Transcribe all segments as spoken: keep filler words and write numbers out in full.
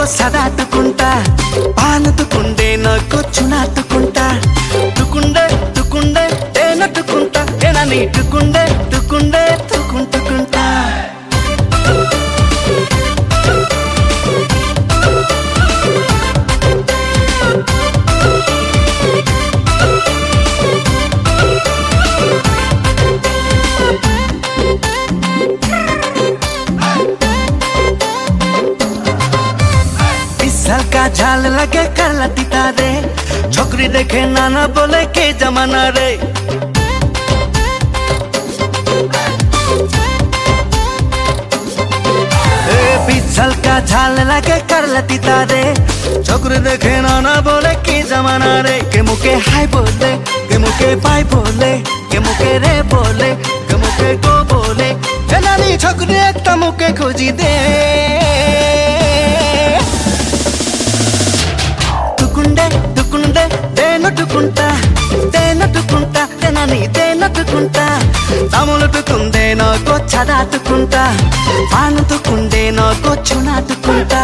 సదా తుకుంటా పాను తుకుండే నాకు చునా తుకుంటా తుకుండే తుకుండే తేన తుకుంటా తేన నీ తుకుండే తుకుండే తుకుం తుకుంటా का झाल लगे कर लतीता रे छोकरी देखे नाना बोले के जमाना रे ए पिछल का झाल लगे कर लतीता रे छोकरी देखे नाना बोले के जमाना रे के मुके हाय बोले के मुके बाय बोले के मुके रे बोले के मुके को बोले ए नानी छोकरी एक मुके खोजी दे తుకుండే దేనట్టుకుంటా దేనట్టుకుంటా తెనని దేనట్టుకుంటా తములుటుకుందే నాకు చదాటుకుంటా పానుతుకుండే నాకు చునాటుకుంటా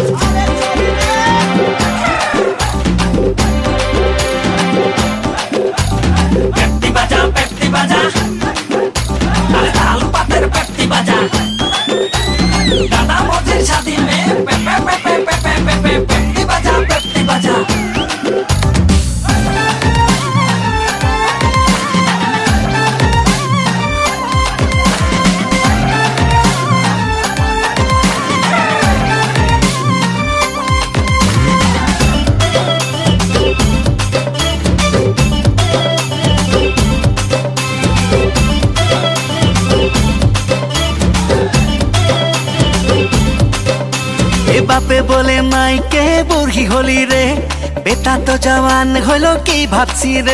పెట్టి బజా పెట్టి బజా అరే తాలు పత్ర పెట్టి బజా దాదా మోజీ शादी में पे पे पे पे पे पे पे పెట్టి బజా పెట్టి బజా बापे बोले माई के बुढ़ी होली रे बेटा तो जवान होलो की भापसी रे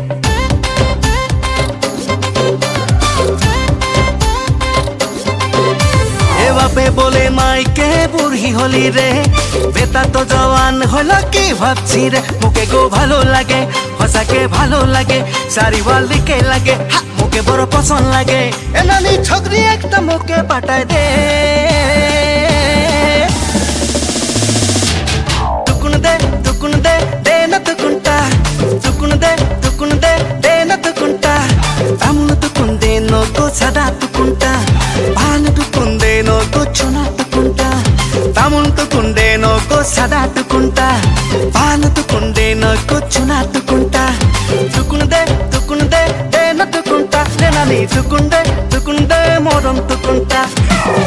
ए बापे बोले माई के बुढ़ी होली रे बेटा तो जवान होलो की भापसी रे मुके गो भालो लागे हंसा के भालो लागे सारी वाली के लागे हा मुके बड़ो पसंद लागे ए नानी छोकरी एक तो मुके पटाए दे తుకుండే దేనట్టుకుంటా తుకుండే తుకుండే దేనట్టుకుంటా తమ్మును తుకుండే నోకు సదా తుకుంటా పాను తుకుండే నోకు చునాటుకుంటా తమ్మును తుకుండే నోకు సదా తుకుంటా పాను తుకుండే నోకు చునాటుకుంటా తుకుండే తుకుండే దేనట్టుకుంటా నేనని తుకుండే తుకుండే మోరం తుకుంటా